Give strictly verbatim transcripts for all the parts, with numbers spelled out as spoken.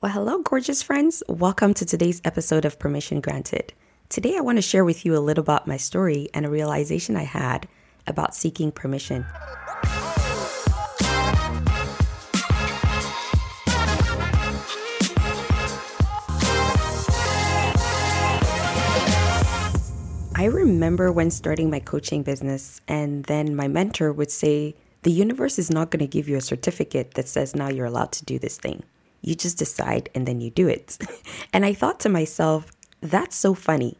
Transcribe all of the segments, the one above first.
Well, hello, gorgeous friends. Welcome to today's episode of Permission Granted. Today, I want to share with you a little about my story and a realization I had about seeking permission. I remember when starting my coaching business, and then my mentor would say, the universe is not going to give you a certificate that says now you're allowed to do this thing. You just decide and then you do it. And I thought to myself, that's so funny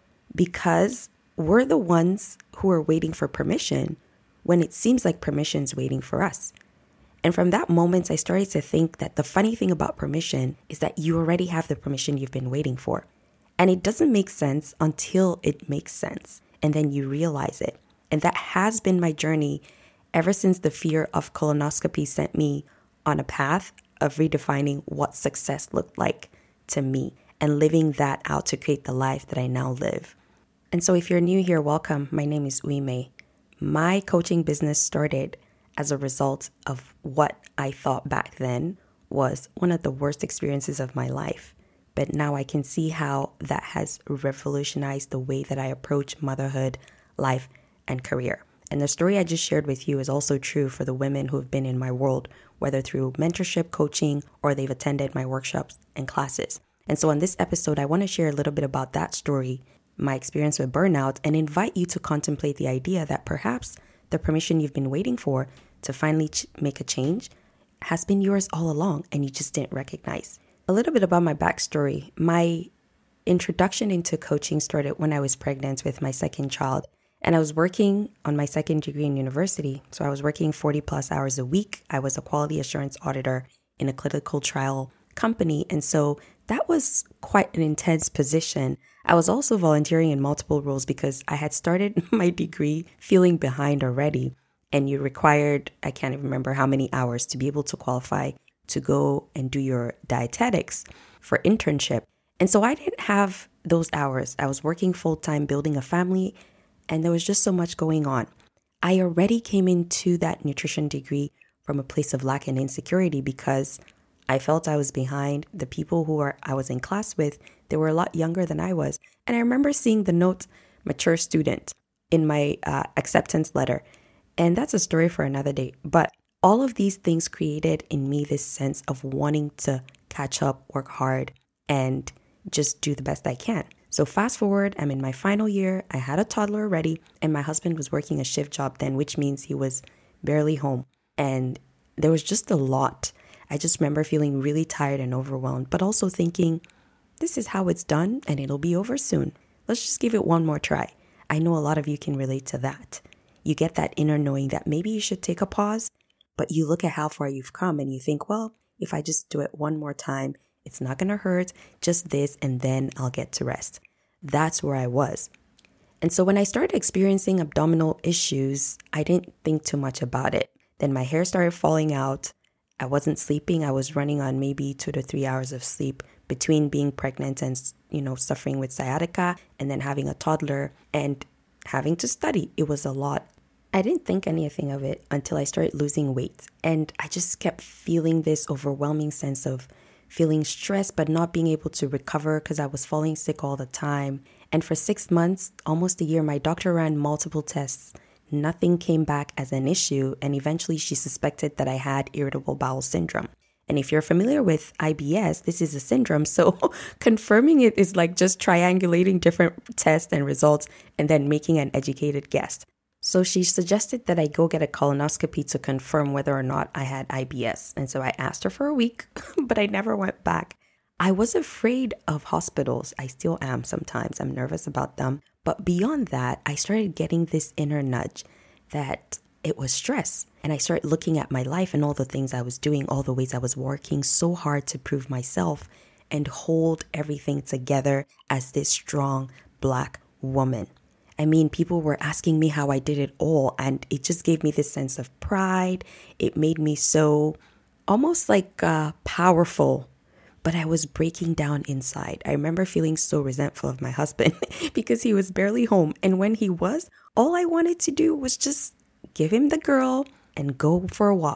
because we're the ones who are waiting for permission when it seems like permission's waiting for us. And from that moment, I started to think that the funny thing about permission is that you already have the permission you've been waiting for. And it doesn't make sense until it makes sense. And then you realize it. And that has been my journey ever since the fear of colonoscopy sent me on a path of redefining what success looked like to me and living that out to create the life that I now live. And so if you're new here, welcome. My name is Uime. My coaching business started as a result of what I thought back then was one of the worst experiences of my life. But now I can see how that has revolutionized the way that I approach motherhood, life, and career. And the story I just shared with you is also true for the women who have been in my world, whether through mentorship, coaching, or they've attended my workshops and classes. And so on this episode, I want to share a little bit about that story, my experience with burnout, and invite you to contemplate the idea that perhaps the permission you've been waiting for to finally ch- make a change has been yours all along and you just didn't recognize. A little bit about my backstory. My introduction into coaching started when I was pregnant with my second child. And I was working on my second degree in university. So I was working forty plus hours a week. I was a quality assurance auditor in a clinical trial company. And so that was quite an intense position. I was also volunteering in multiple roles because I had started my degree feeling behind already. And you required, I can't even remember how many hours to be able to qualify to go and do your dietetics for internship. And so I didn't have those hours. I was working full time, building a family. And there was just so much going on. I already came into that nutrition degree from a place of lack and insecurity because I felt I was behind. The people who are I was in class with, they were a lot younger than I was. And I remember seeing the note, mature student, in my uh, acceptance letter. And that's a story for another day. But all of these things created in me this sense of wanting to catch up, work hard, and just do the best I can. So fast forward, I'm in my final year. I had a toddler already, and my husband was working a shift job then, which means he was barely home. And there was just a lot. I just remember feeling really tired and overwhelmed, but also thinking, this is how it's done, and it'll be over soon. Let's just give it one more try. I know a lot of you can relate to that. You get that inner knowing that maybe you should take a pause, but you look at how far you've come and you think, well, if I just do it one more time, it's not going to hurt, just this, and then I'll get to rest. That's where I was. And so when I started experiencing abdominal issues, I didn't think too much about it. Then my hair started falling out. I wasn't sleeping. I was running on maybe two to three hours of sleep between being pregnant and, you know, suffering with sciatica and then having a toddler and having to study. It was a lot. I didn't think anything of it until I started losing weight. And I just kept feeling this overwhelming sense of feeling stressed, but not being able to recover because I was falling sick all the time. And for six months, almost a year, my doctor ran multiple tests. Nothing came back as an issue. And eventually she suspected that I had irritable bowel syndrome. And if you're familiar with I B S, this is a syndrome. So confirming it is like just triangulating different tests and results and then making an educated guess. So she suggested that I go get a colonoscopy to confirm whether or not I had I B S. And so I asked her for a week, but I never went back. I was afraid of hospitals. I still am sometimes. I'm nervous about them. But beyond that, I started getting this inner nudge that it was stress. And I started looking at my life and all the things I was doing, all the ways I was working so hard to prove myself and hold everything together as this strong Black woman. I mean, people were asking me how I did it all, and it just gave me this sense of pride. It made me so almost like uh, powerful, but I was breaking down inside. I remember feeling so resentful of my husband because he was barely home. And when he was, all I wanted to do was just give him the girl and go for a walk.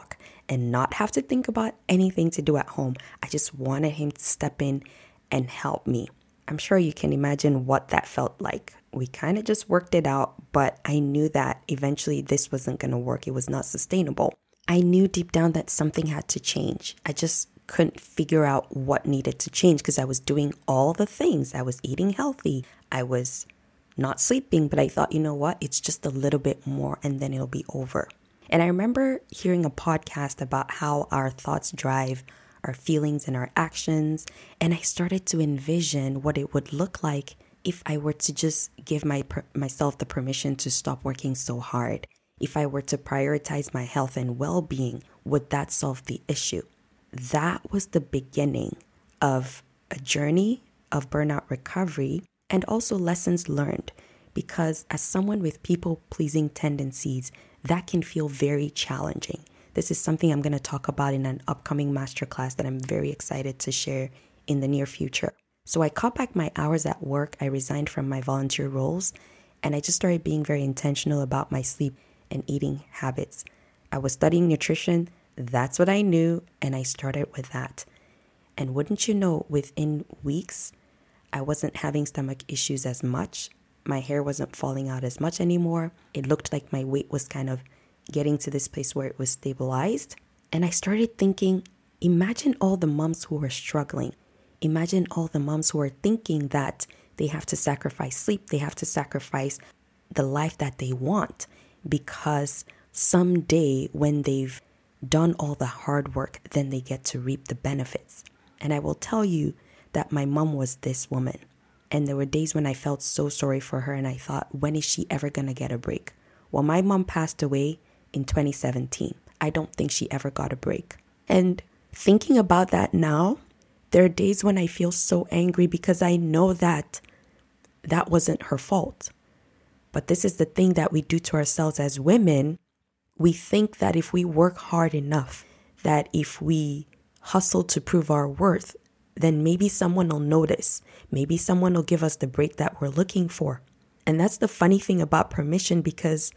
and not have to think about anything to do at home. I just wanted him to step in and help me. I'm sure you can imagine what that felt like. We kind of just worked it out, but I knew that eventually this wasn't going to work. It was not sustainable. I knew deep down that something had to change. I just couldn't figure out what needed to change because I was doing all the things. I was eating healthy. I was not sleeping, but I thought, you know what? It's just a little bit more and then it'll be over. And I remember hearing a podcast about how our thoughts drive our feelings and our actions. And I started to envision what it would look like if I were to just give my myself the permission to stop working so hard. If I were to prioritize my health and well-being, would that solve the issue? That was the beginning of a journey of burnout recovery and also lessons learned. Because as someone with people-pleasing tendencies, that can feel very challenging. This is something I'm going to talk about in an upcoming masterclass that I'm very excited to share in the near future. So I cut back my hours at work. I resigned from my volunteer roles, and I just started being very intentional about my sleep and eating habits. I was studying nutrition. That's what I knew, and I started with that. And wouldn't you know, within weeks, I wasn't having stomach issues as much. My hair wasn't falling out as much anymore. It looked like my weight was kind of getting to this place where it was stabilized. And I started thinking, imagine all the moms who are struggling. Imagine all the moms who are thinking that they have to sacrifice sleep. They have to sacrifice the life that they want because someday when they've done all the hard work, then they get to reap the benefits. And I will tell you that my mom was this woman. And there were days when I felt so sorry for her and I thought, when is she ever going to get a break? Well, my mom passed away in twenty seventeen. I don't think she ever got a break. And thinking about that now, there are days when I feel so angry because I know that that wasn't her fault. But this is the thing that we do to ourselves as women. We think that if we work hard enough, that if we hustle to prove our worth, then maybe someone will notice. Maybe someone will give us the break that we're looking for. And that's the funny thing about permission, because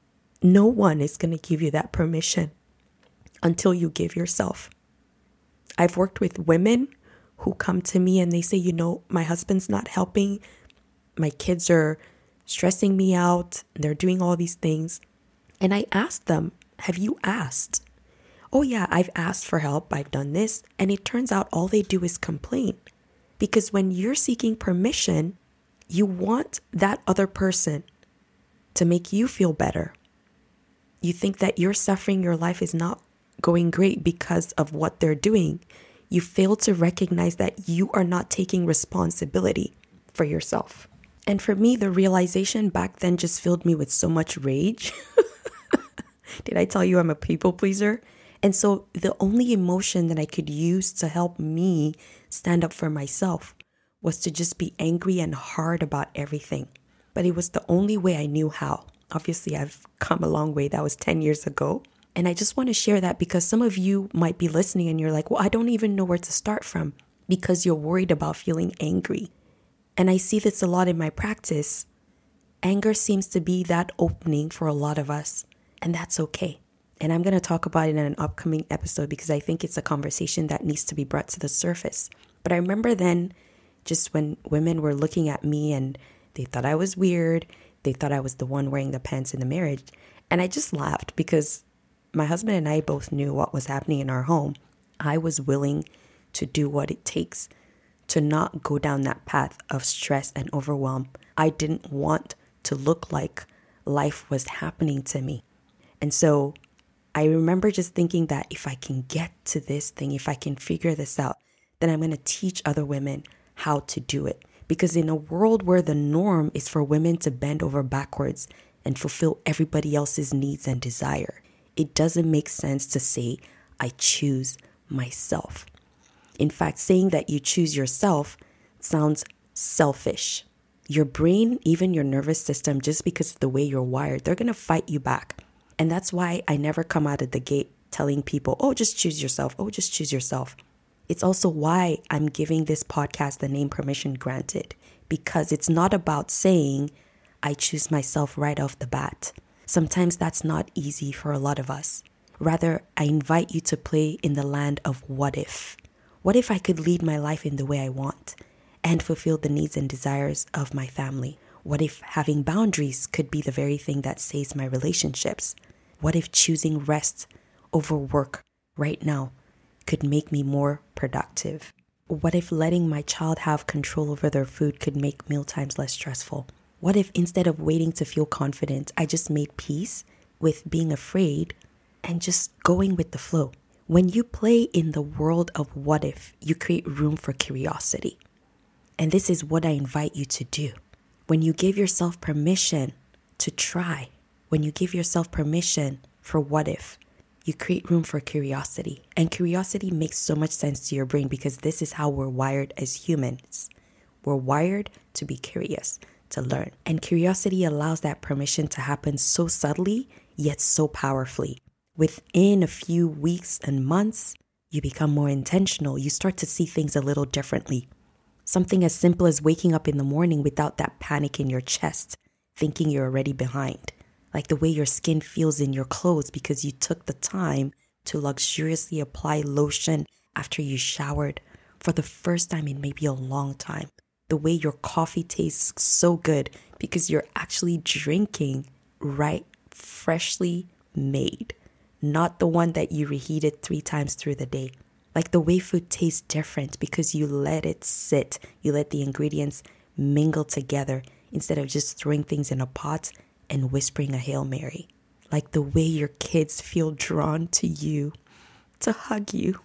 no one is going to give you that permission until you give yourself. I've worked with women who come to me and they say, you know, my husband's not helping. My kids are stressing me out. They're doing all these things. And I asked them, have you asked? Oh yeah, I've asked for help. I've done this. And it turns out all they do is complain. Because when you're seeking permission, you want that other person to make you feel better. You think that you're suffering, your life is not going great because of what they're doing. You fail to recognize that you are not taking responsibility for yourself. And for me, the realization back then just filled me with so much rage. Did I tell you I'm a people pleaser? And so the only emotion that I could use to help me stand up for myself was to just be angry and hard about everything. But it was the only way I knew how. Obviously, I've come a long way. That was ten years ago. And I just want to share that because some of you might be listening and you're like, well, I don't even know where to start from because you're worried about feeling angry. And I see this a lot in my practice. Anger seems to be that opening for a lot of us, and that's okay. And I'm going to talk about it in an upcoming episode because I think it's a conversation that needs to be brought to the surface. But I remember then, just when women were looking at me and they thought I was weird, they thought I was the one wearing the pants in the marriage. And I just laughed because my husband and I both knew what was happening in our home. I was willing to do what it takes to not go down that path of stress and overwhelm. I didn't want to look like life was happening to me. And so I remember just thinking that if I can get to this thing, if I can figure this out, then I'm going to teach other women how to do it. Because in a world where the norm is for women to bend over backwards and fulfill everybody else's needs and desire, it doesn't make sense to say, I choose myself. In fact, saying that you choose yourself sounds selfish. Your brain, even your nervous system, just because of the way you're wired, they're going to fight you back. And that's why I never come out of the gate telling people, oh, just choose yourself. Oh, just choose yourself. It's also why I'm giving this podcast the name Permission Granted, because it's not about saying I choose myself right off the bat. Sometimes that's not easy for a lot of us. Rather, I invite you to play in the land of what if. What if I could lead my life in the way I want and fulfill the needs and desires of my family? What if having boundaries could be the very thing that saves my relationships? What if choosing rest over work right now could make me more productive? What if letting my child have control over their food could make mealtimes less stressful? What if instead of waiting to feel confident, I just made peace with being afraid and just going with the flow? When you play in the world of what if, you create room for curiosity. And this is what I invite you to do. When you give yourself permission to try, when you give yourself permission for what if, you create room for curiosity. And curiosity makes so much sense to your brain because this is how we're wired as humans. We're wired to be curious, to learn. And curiosity allows that permission to happen so subtly, yet so powerfully. Within a few weeks and months, you become more intentional. You start to see things a little differently. Something as simple as waking up in the morning without that panic in your chest, thinking you're already behind. Like the way your skin feels in your clothes because you took the time to luxuriously apply lotion after you showered for the first time in maybe a long time. The way your coffee tastes so good because you're actually drinking right, freshly made, not the one that you reheated three times through the day. Like the way food tastes different because you let it sit, you let the ingredients mingle together instead of just throwing things in a pot and whispering a Hail Mary. Like the way your kids feel drawn to you, to hug you,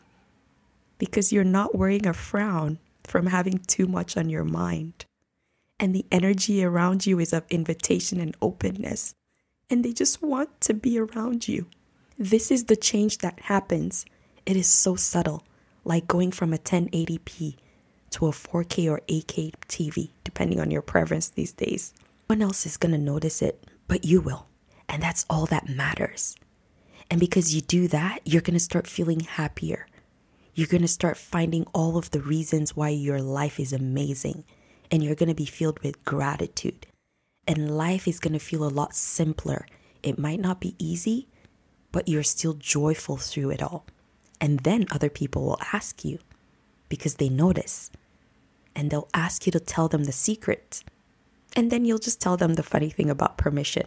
because you're not wearing a frown from having too much on your mind. And the energy around you is of invitation and openness, and they just want to be around you. This is the change that happens. It is so subtle, like going from a ten eighty p to a four K or eight K T V, depending on your preference these days. No one else is going to notice it, but you will. And that's all that matters. And because you do that, you're going to start feeling happier. You're going to start finding all of the reasons why your life is amazing. And you're going to be filled with gratitude. And life is going to feel a lot simpler. It might not be easy, but you're still joyful through it all. And then other people will ask you because they notice. And they'll ask you to tell them the secret. And then you'll just tell them the funny thing about permission.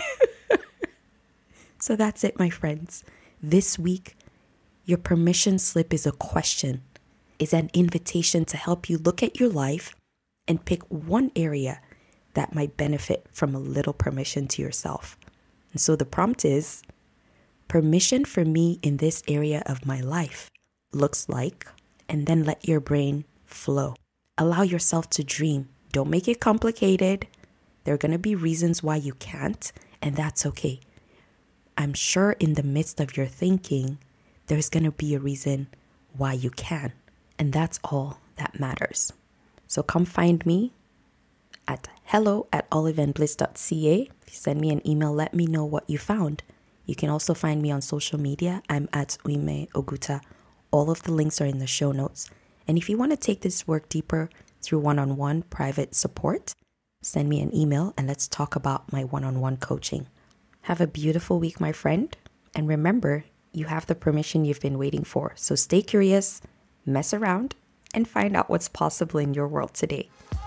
So that's it, my friends. This week, your permission slip is a question. It's an invitation to help you look at your life and pick one area that might benefit from a little permission to yourself. And so the prompt is, permission for me in this area of my life looks like, and then let your brain flow. Allow yourself to dream. Don't make it complicated. There are going to be reasons why you can't, and that's okay. I'm sure in the midst of your thinking, there's going to be a reason why you can, and that's all that matters. So come find me at hello at oliveandbliss dot c a. If you send me an email, let me know what you found. You can also find me on social media. I'm at Uime Oguta. All of the links are in the show notes. And if you want to take this work deeper through one-on-one private support, send me an email and let's talk about my one-on-one coaching. Have a beautiful week, my friend. And remember, you have the permission you've been waiting for. So stay curious, mess around, and find out what's possible in your world today.